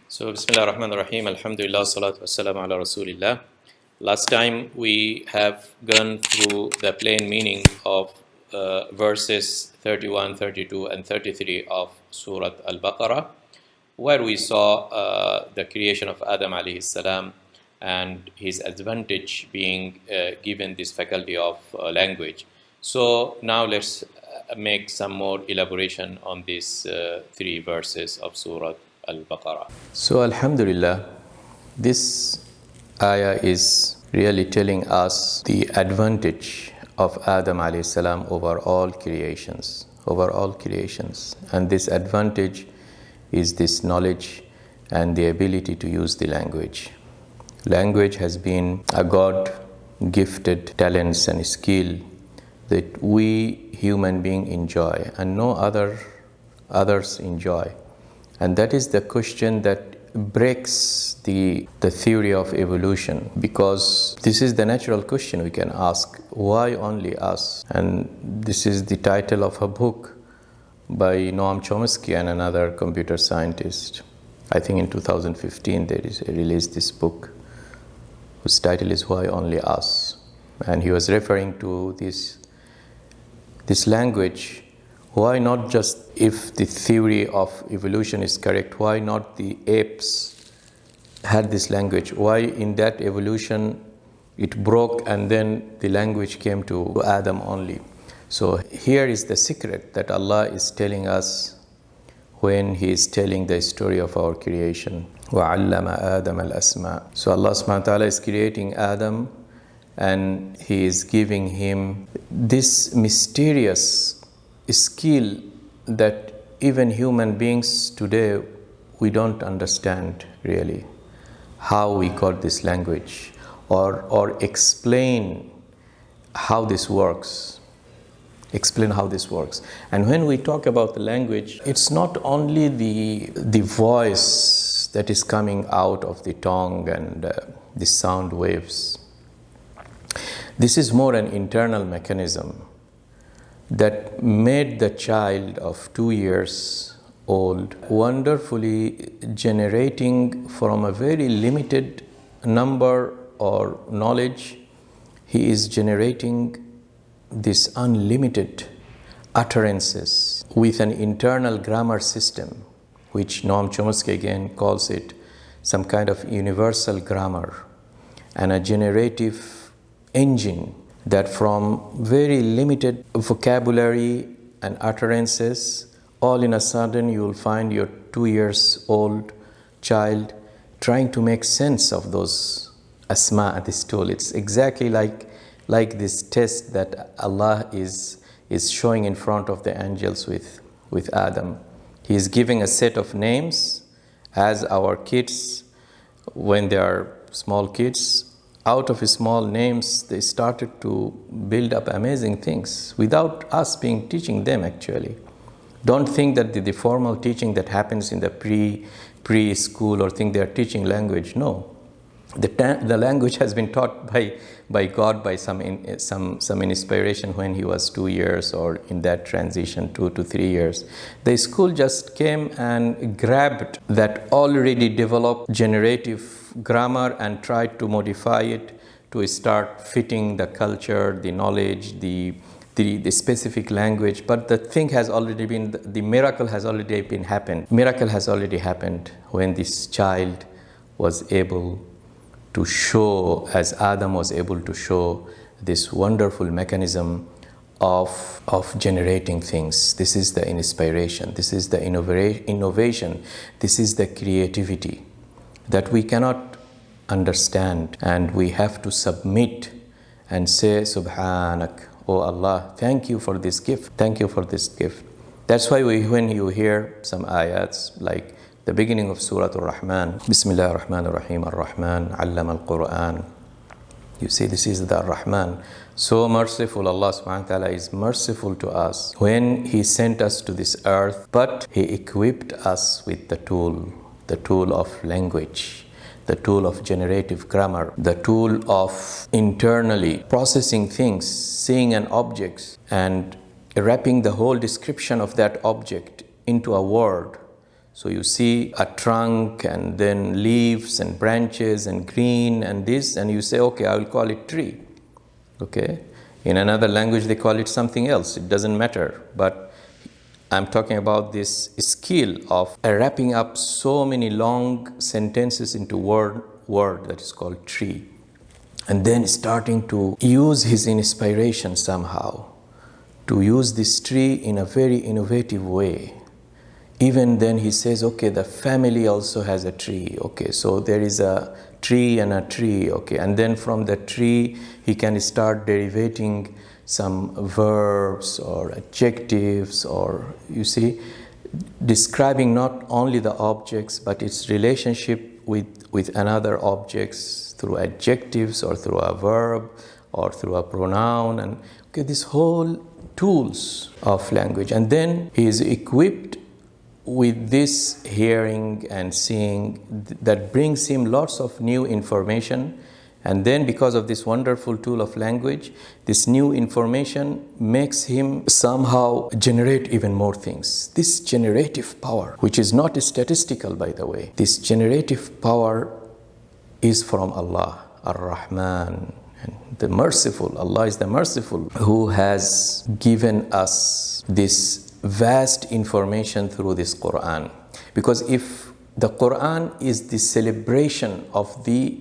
So, Bismillah ar-Rahman ar-Rahim, Alhamdulillah, salatu wassalamu ala Rasulillah. Last time we have gone through the plain meaning of verses 31, 32, and 33 of Surah Al-Baqarah, where we saw the creation of Adam alayhi salam and his advantage being given this faculty of language. So now let's make some more elaboration on these three verses of Surah Al-Baqarah. So Alhamdulillah, this ayah is really telling us the advantage of Adam alayhi salam over all creations, and this advantage is this knowledge and the ability to use the language. Language has been a God-gifted talents and skill that we human beings enjoy and no others enjoy. And that is the question that breaks the theory of evolution, because this is the natural question we can ask: why only us? And this is the title of a book by Noam Chomsky and another computer scientist. I think in 2015 they released this book whose title is Why Only Us? And he was referring to this language. Why not just, if the theory of evolution is correct, why not the apes had this language? Why in that evolution it broke and then the language came to Adam only? So here is the secret that Allah is telling us when He is telling the story of our creation. وَعَلَّمَ آدَمَ الْأَسْمَاءَ. So Allah subhanahu wa ta'ala is creating Adam and He is giving him this mysterious skill that even human beings today, we don't understand really how we got this language or explain how this works. And when we talk about the language, it's not only the voice that is coming out of the tongue and the sound waves. This is more an internal mechanism that made the child of 2 years old wonderfully generating from a very limited number or knowledge. He is generating this unlimited utterances with an internal grammar system, which Noam Chomsky again calls it some kind of universal grammar, and a generative engine that from very limited vocabulary and utterances, all in a sudden you will find your 2 years old child trying to make sense of those asma at this tool. It's exactly like this test that Allah is showing in front of the angels with Adam. He is giving a set of names as our kids, when they are small kids, out of small names, they started to build up amazing things without us being teaching them actually. Don't think that the formal teaching that happens in the preschool or think they are teaching language. No. The language has been taught by God by some inspiration when he was 2 years, or in that transition 2 to 3 years. The school just came and grabbed that already developed generative grammar and tried to modify it to start fitting the culture, the knowledge, the specific language. But the thing has already been, the miracle has already been happened. Miracle has already happened when this child was able to show, as Adam was able to show, this wonderful mechanism of generating things. This is the inspiration, this is the innovation, this is the creativity that we cannot understand, and we have to submit and say, Subhanak, O Allah, thank you for this gift, thank you for this gift. That's why when you hear some ayats like the beginning of Surah Ar-Rahman, Bismillah ar-Rahman ar-Rahim, Ar-Rahman, Allama al-Quran. You see, this is the Ar-Rahman. So merciful, Allah subhanahu wa ta'ala is merciful to us when He sent us to this earth, but He equipped us with the tool of language, the tool of generative grammar, the tool of internally processing things, seeing an object and wrapping the whole description of that object into a word, So you see a trunk and then leaves and branches and green and this, and you say, okay, I will call it tree. Okay? In another language, they call it something else. It doesn't matter. But I'm talking about this skill of wrapping up so many long sentences into word that is called tree. And then starting to use his inspiration somehow, to use this tree in a very innovative way. Even then he says, okay, the family also has a tree. Okay, so there is a tree and a tree. Okay, and then from the tree he can start derivating some verbs or adjectives, or you see, describing not only the objects but its relationship with another objects through adjectives or through a verb or through a pronoun, and okay, this whole tools of language. And then he is equipped with this hearing and seeing that brings him lots of new information. And then because of this wonderful tool of language, this new information makes him somehow generate even more things. This generative power, which is not statistical, by the way, this generative power is from Allah, Ar-Rahman, and the merciful. Allah is the merciful, who has given us this vast information through this Quran. Because if the Quran is the celebration of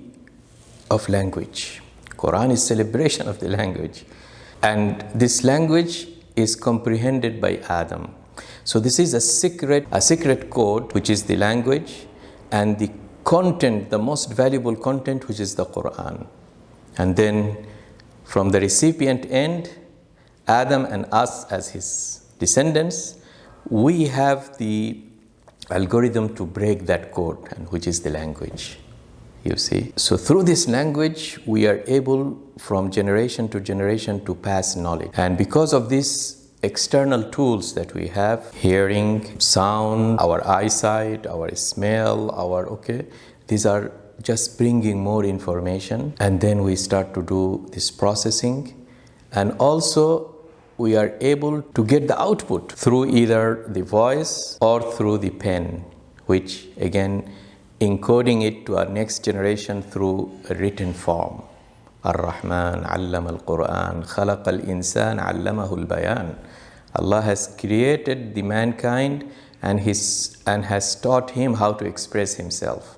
language, Quran is celebration of the language, and this language is comprehended by Adam. So this is a secret code, which is the language, and the content, the most valuable content, which is the Quran. And then from the recipient end, Adam and us as his descendants, we have the algorithm to break that code, and which is the language, you see. So through this language, we are able from generation to generation to pass knowledge. And because of these external tools that we have, hearing, sound, our eyesight, our smell, these are just bringing more information. And then we start to do this processing. And also, we are able to get the output through either the voice or through the pen, which again, encoding it to our next generation through a written form. Ar-Rahman allama al-Quran, khalaqa al-insan allamahu al-bayan. Allah has created the mankind and has taught him how to express himself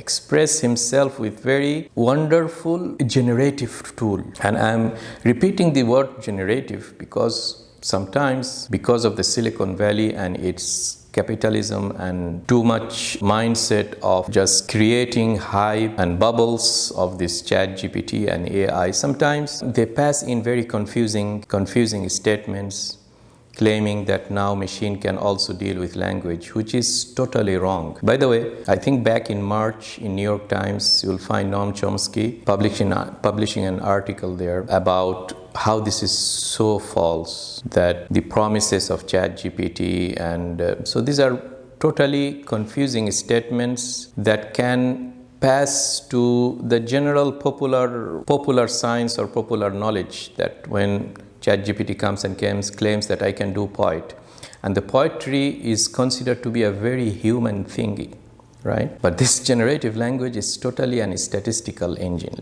with very wonderful generative tool. And I'm repeating the word generative because sometimes, because of the Silicon Valley and its capitalism and too much mindset of just creating hype and bubbles of this ChatGPT and AI, sometimes they pass in very confusing statements, claiming that now machine can also deal with language, which is totally wrong. By the way, I think back in March in New York Times, you'll find Noam Chomsky publishing an article there about how this is so false, that the promises of ChatGPT and so these are totally confusing statements that can pass to the general popular science or popular knowledge, that when ChatGPT comes and claims that I can do poetry. And the poetry is considered to be a very human thing, right? But this generative language is totally a statistical engine.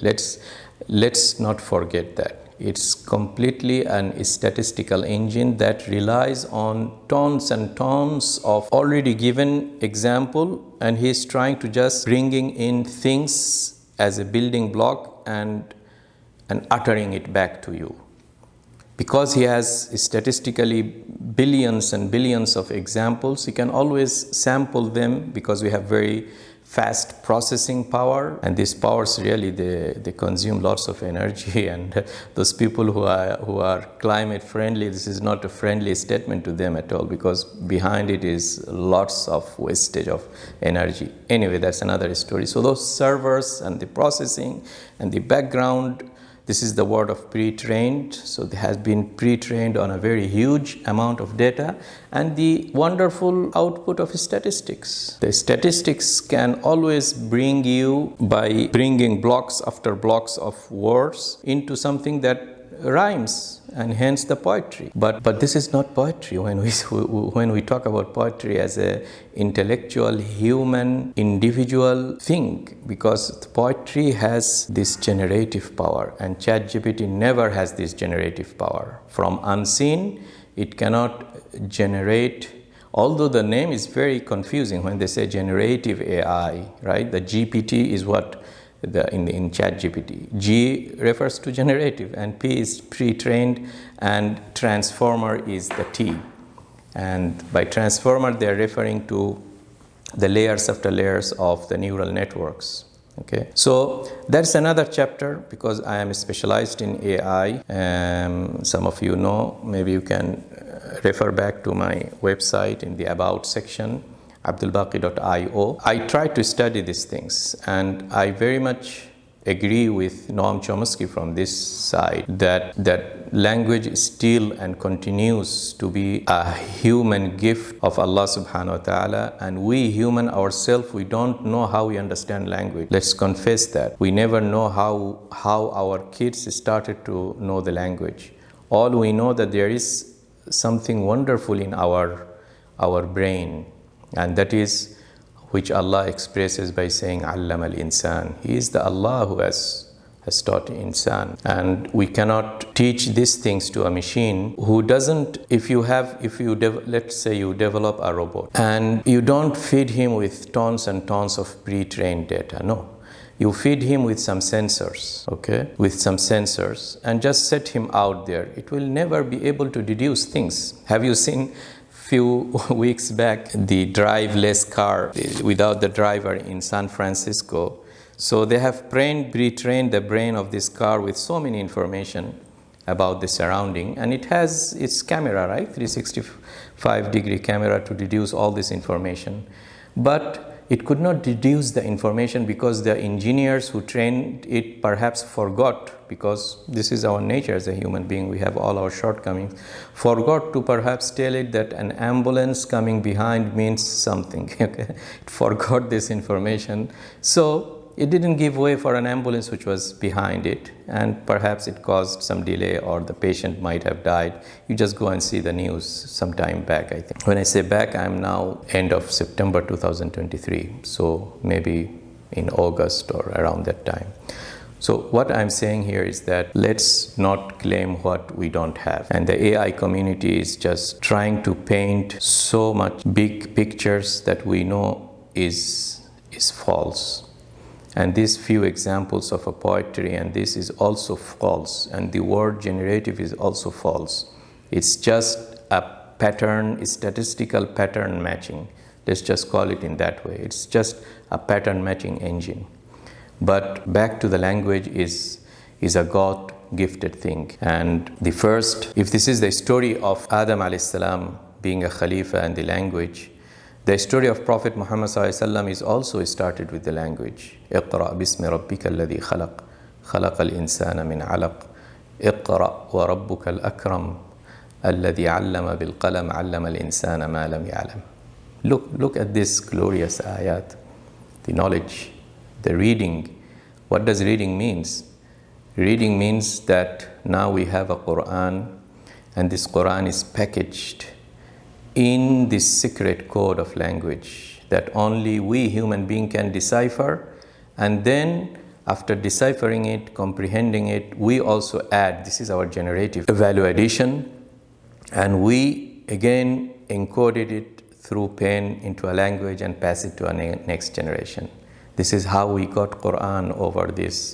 Let's not forget that. It's completely a statistical engine that relies on tons and tons of already given example, and he's trying to just bringing in things as a building block and uttering it back to you. Because he has statistically billions and billions of examples, he can always sample them because we have very fast processing power, and these powers really they consume lots of energy. And those people who are climate friendly, this is not a friendly statement to them at all, because behind it is lots of wastage of energy. Anyway, that's another story. So those servers and the processing and the background, this is the word of pre-trained. So it has been pre-trained on a very huge amount of data, and the wonderful output of statistics. The statistics can always bring you, by bringing blocks after blocks of words, into something that rhymes, and hence the poetry. But this is not poetry. When we talk about poetry as a intellectual, human, individual thing, because poetry has this generative power, and ChatGPT never has this generative power. From unseen, it cannot generate. Although the name is very confusing when they say generative AI, right? The GPT is what in ChatGPT. G refers to generative, and P is pre-trained, and transformer is the T. And by transformer, they are referring to the layers after layers of the neural networks. Okay, so that's another chapter, because I am specialized in AI. Some of you know, maybe you can refer back to my website in the About section, abdulbaqi.io. I try to study these things, and I very much agree with Noam Chomsky from this side that language is still and continues to be a human gift of Allah subhanahu wa ta'ala, and we human ourselves, we don't know how we understand language. Let's confess that. We never know how our kids started to know the language. All we know that there is something wonderful in our brain, and that is which Allah expresses by saying Allama al-insan. He is the Allah who has taught insan, and we cannot teach these things to a machine who doesn't. Let's say you develop a robot and you don't feed him with tons and tons of pre-trained data. No, you feed him with some sensors, okay? With some sensors, and just set him out there. It will never be able to deduce things. Have you seen few weeks back the driverless car without the driver in San Francisco? So they have pre-trained the brain of this car with so many information about the surrounding, and it has its camera, right? 365-degree camera to deduce all this information. But it could not deduce the information because the engineers who trained it perhaps forgot, because this is our nature as a human being, we have all our shortcomings, forgot to perhaps tell it that an ambulance coming behind means something. Okay? It forgot this information. So it didn't give way for an ambulance which was behind it, and perhaps it caused some delay, or the patient might have died. You just go and see the news some time back, I think. When I say back, I'm now end of September 2023, so maybe in August or around that time. So what I'm saying here is that let's not claim what we don't have. And the AI community is just trying to paint so much big pictures that we know is false. And these few examples of a poetry, and this is also false, and the word generative is also false. It's just a pattern, a statistical pattern matching. Let's just call it in that way. It's just a pattern matching engine. But back to the language is a God-gifted thing. And the first, if this is the story of Adam alayhi salam being a Khalifa and the language, the story of Prophet Muhammad ﷺ is also started with the language. اقرأ باسم ربك الذي خلق خلق الإنسان من علق اقرأ وربك الأكرم الذي علم بالقلم علم الإنسان ما لم يعلم. Look at this glorious ayat, the knowledge, the reading. What does reading means? Reading means that now we have a Quran, and this Quran is packaged in this secret code of language that only we human being can decipher, and then after deciphering it, comprehending it, we also add, this is our generative value addition, and we again encoded it through pen into a language and pass it to a next generation. This is how we got Quran over this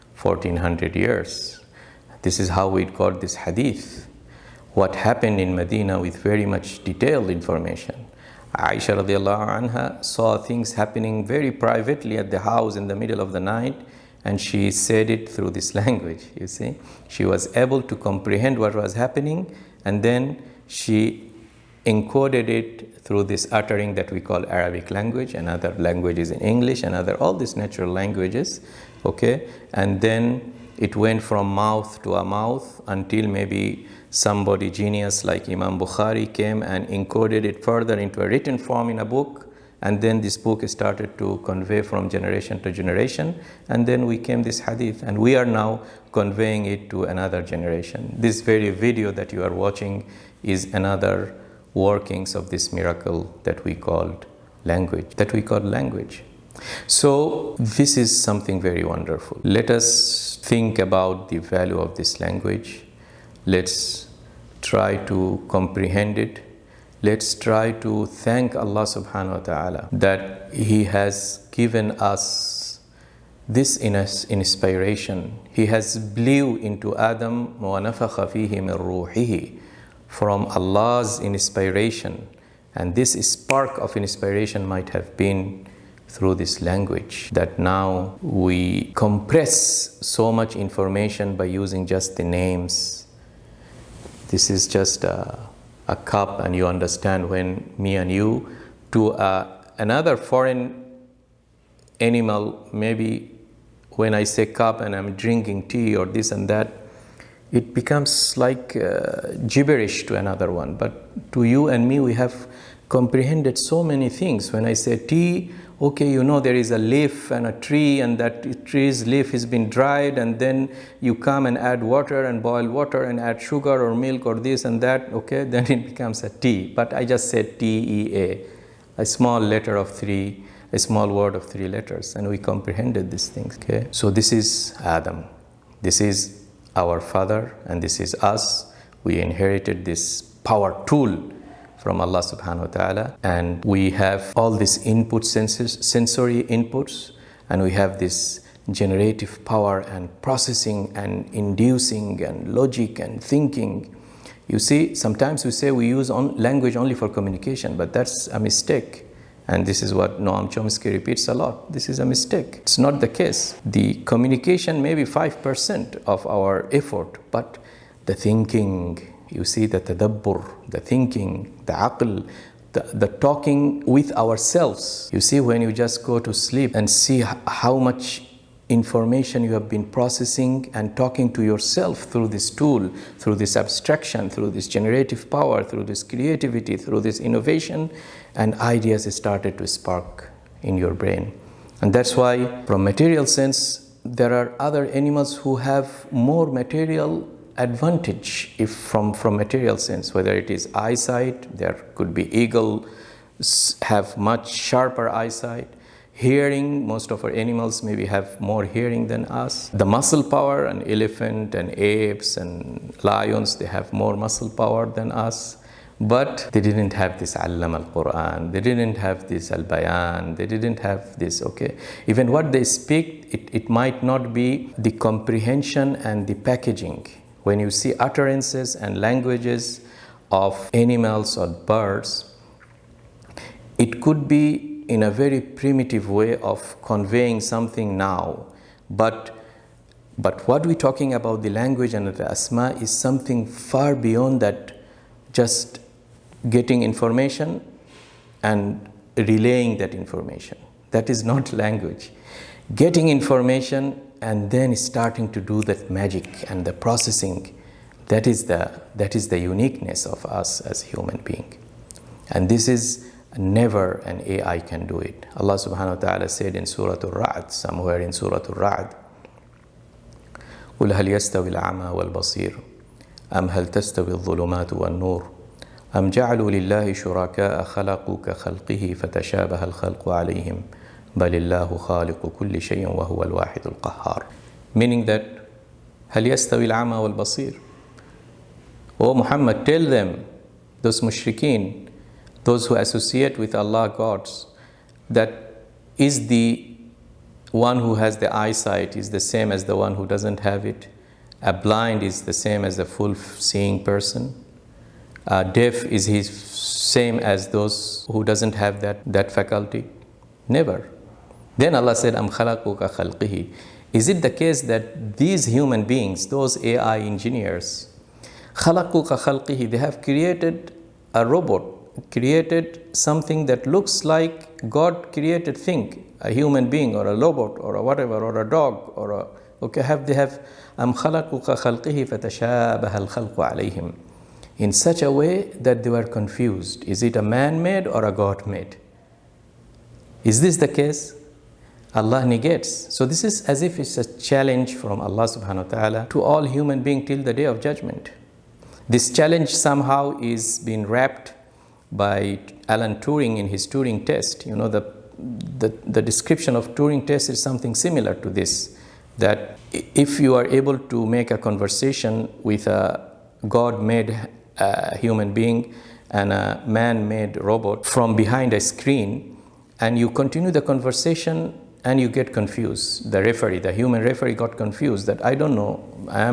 1400 years. This is how we got this hadith. What happened in Medina with very much detailed information. Aisha radiallahu anha saw things happening very privately at the house in the middle of the night, and she said it through this language, you see. She was able to comprehend what was happening, and then she encoded it through this uttering that we call Arabic language, and other languages in English, and all these natural languages, okay? And then it went from mouth to a mouth until maybe somebody genius like Imam Bukhari came and encoded it further into a written form in a book, And then this book started to convey from generation to generation. And then we came this hadith, and we are now conveying it to another generation. This very video that you are watching is another workings of this miracle that we called language. So this is something very wonderful. Let us think about the value of this language. Let's try to comprehend it. Let's try to thank Allah subhanahu wa ta'ala that He has given us this inspiration. He has blew into Adam وَنَفَخَ فِيهِ مِنْ رُوحِهِ from Allah's inspiration. And this spark of inspiration might have been through this language, that now we compress so much information by using just the names. This is just a cup, and you understand when me and you to another foreign animal, maybe when I say cup and I'm drinking tea or this and that, it becomes like gibberish to another one. But to you and me, we have comprehended so many things. When I say tea, okay, you know there is a leaf and a tree, and that tree's leaf has been dried, and then you come and add water and boil water and add sugar or milk or this and that, okay, then it becomes a tea. But I just said T-E-A, a small letter of three, a small word of 3 letters, and we comprehended these things, okay? So this is Adam. This is our father, and this is us. We inherited this power tool from Allah subhanahu wa ta'ala, and we have all these sensory inputs, and we have this generative power and processing and inducing and logic and thinking. You see, sometimes we say we use language only for communication, but that's a mistake. And this is what Noam Chomsky repeats a lot. This is a mistake. It's not the case. The communication may be 5% of our effort, but the thinking, you see, the tadabbur, the thinking, the aql, the talking with ourselves. You see, when you just go to sleep and see how much information you have been processing and talking to yourself through this tool, through this abstraction, through this generative power, through this creativity, through this innovation, and ideas started to spark in your brain. And that's why, from material sense, there are other animals who have more material advantage if from material sense, whether it is eyesight. There could be eagles have much sharper eyesight. Hearing, most of our animals maybe have more hearing than us. The muscle power, an elephant and apes and lions, they have more muscle power than us. But they didn't have this Allama al-Quran, they didn't have this al-Bayan, they didn't have this, okay. Even what they speak, it might not be the comprehension and the packaging. When you see utterances and languages of animals or birds, it could be in a very primitive way of conveying something now. But what we're talking about, the language and the asma, is something far beyond that, just getting information and relaying that information. That is not language. Getting information and then starting to do that magic and the processing, that is the uniqueness of us as human being. And this is never an AI can do it. Allah subhanahu wa ta'ala said in Surah Al-Ra'd, somewhere in Surah Al-Ra'd, قُلْ هَلْ يَسْتَوِي الْأَعْمَى وَالْبَصِيرُ أَمْ هَلْ تَسْتَوِي الظُّلُمَاتُ وَالنُّورُ أَمْ جَعَلُوا لِلَّهِ شُرَكَاءَ خَلَقُوا كَخَلْقِهِ فَتَشَابَهَ الْخَلْقُ عَلَيْهِمْ بَلِ اللَّهُ خَالِقُ كُلِّ شَيْءٍ وَهُوَ الْوَاحِدُ الْقَهَّارُ. Meaning that, هَلْ يَسْتَوِي الْأَعْمَى وَالْبَصِيرُ. O Muhammad, tell them, those mushrikeen, those who associate with Allah gods, that is the one who has the eyesight is the same as the one who doesn't have it. A blind is the same as a full seeing person. Deaf is his same as those who doesn't have that faculty. Never. Then Allah said, Am khalaqu ka khalqihi. Is it the case that these human beings, those AI engineers, khalaqu ka khalqihi, they have created a robot, created something that looks like God created thing, a human being or a robot or a whatever, or a dog or a, okay, they have am khalaqu ka khalqihi fatashabaha al-khalqu alayhim, in such a way that they were confused. Is it a man-made or a God-made? Is this the case? Allah negates. So this is as if it's a challenge from Allah subhanahu wa ta'ala to all human beings till the day of judgment. This challenge somehow is being wrapped by Alan Turing in his Turing test. You know, the description of Turing test is something similar to this, that if you are able to make a conversation with a God-made human being and a man-made robot from behind a screen, and you continue the conversation and you get confused. The human referee got confused that I don't know,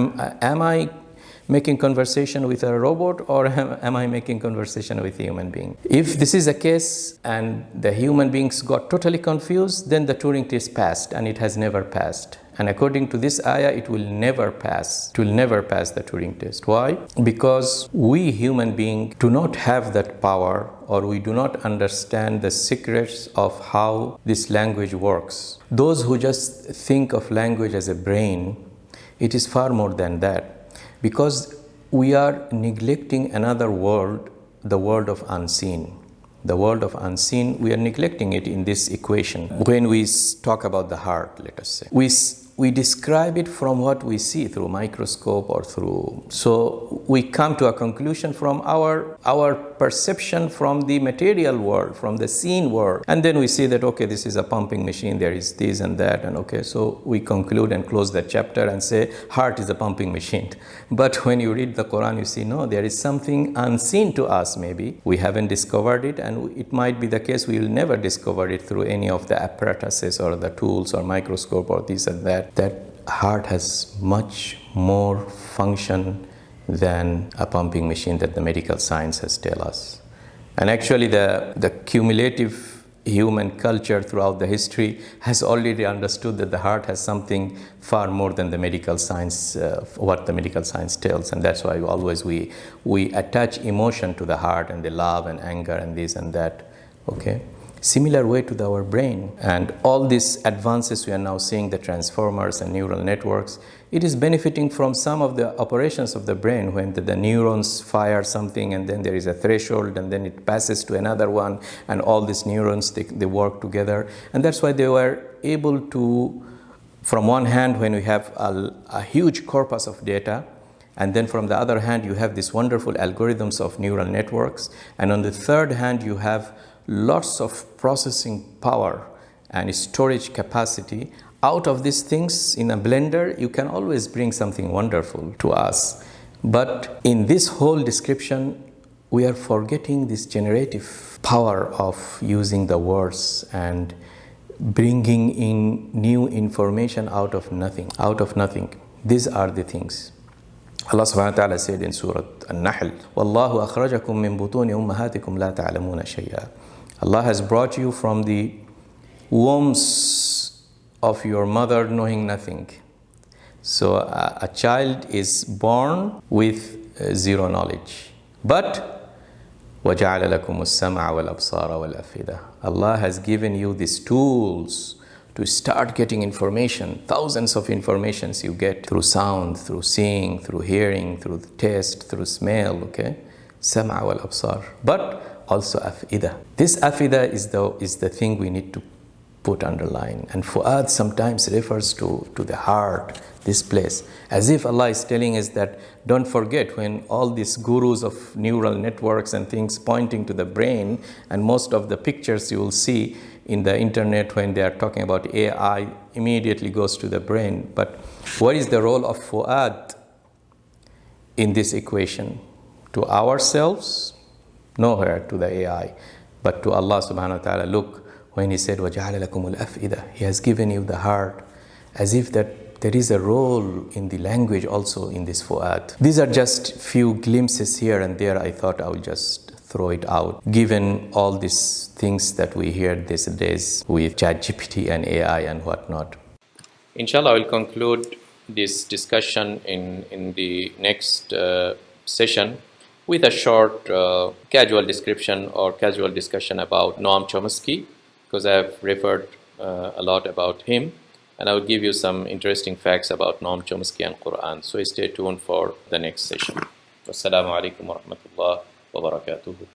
am I making conversation with a robot or am I making conversation with a human being? If this is the case and the human beings got totally confused, then the Turing test passed, and it has never passed. And according to this ayah, it will never pass. It will never pass the Turing test. Why? Because we human beings do not have that power, or we do not understand the secrets of how this language works. Those who just think of language as a brain, it is far more than that. Because we are neglecting another world, the world of unseen. The world of unseen, we are neglecting it in this equation. When we talk about the heart, let us say, we describe it from what we see through microscope or through. So we come to a conclusion from our perception from the material world, from the seen world. And then we see that, okay, this is a pumping machine, there is this and that, and okay, so we conclude and close that chapter and say, heart is a pumping machine. But when you read the Quran, you see, no, there is something unseen to us maybe. We haven't discovered it, and it might be the case we will never discover it through any of the apparatuses or the tools or microscope or this and that. That heart has much more function than a pumping machine that the medical science has tell us. And actually the cumulative human culture throughout the history has already understood that the heart has something far more than the medical science, what the medical science tells. And that's why always we attach emotion to the heart, and the love and anger and this and that, okay? Similar way to our brain. And all these advances we are now seeing, the transformers and neural networks, it is benefiting from some of the operations of the brain when the neurons fire something, and then there is a threshold, and then it passes to another one, and all these neurons, they work together. And that's why they were able to, from one hand, when we have a huge corpus of data, and then from the other hand, you have these wonderful algorithms of neural networks, and on the third hand, you have lots of processing power and storage capacity. Out of these things in a blender, you can always bring something wonderful to us. But in this whole description, we are forgetting this generative power of using the words and bringing in new information out of nothing. Out of nothing. These are the things. Allah subhanahu wa ta'ala said in Surah An-Nahl, وَاللَّهُ أَخْرَجَكُم مِّن بُطُونِ أُمَّهَاتِكُمْ لَا تَعْلَمُونَ شَيْئًا. Allah has brought you from the wombs of your mother knowing nothing. So a child is born with zero knowledge. But وَجَعَلَ لَكُمُ السَّمْعَ وَالْأَبْصَارَ وَالْأَفْئِدَةَ. Allah has given you these tools to start getting information, thousands of informations you get through sound, through seeing, through hearing, through the taste, through smell, okay? Sam'a wal absar. But also afida. This afida is the thing we need to put underline. And fu'ad sometimes refers to the heart, this place. As if Allah is telling us that don't forget, when all these gurus of neural networks and things pointing to the brain, and most of the pictures you will see in the internet when they are talking about AI immediately goes to the brain. But what is the role of fu'ad in this equation? To ourselves? Nowhere to the AI, but to Allah subhanahu wa ta'ala. Look, when He said, وَجَعَلَ لَكُمُ الْأَفْئِدَةَ, He has given you the heart, as if that there is a role in the language also in this fu'ad. These are just few glimpses here and there. I thought I would just throw it out, given all these things that we hear these days with ChatGPT and AI and whatnot. Inshallah, I will conclude this discussion in the next session with a short casual description or casual discussion about Noam Chomsky, because I have referred a lot about him, and I will give you some interesting facts about Noam Chomsky and Quran. So stay tuned for the next session. Wassalamu alaikum wa rahmatullah wa barakatuhu.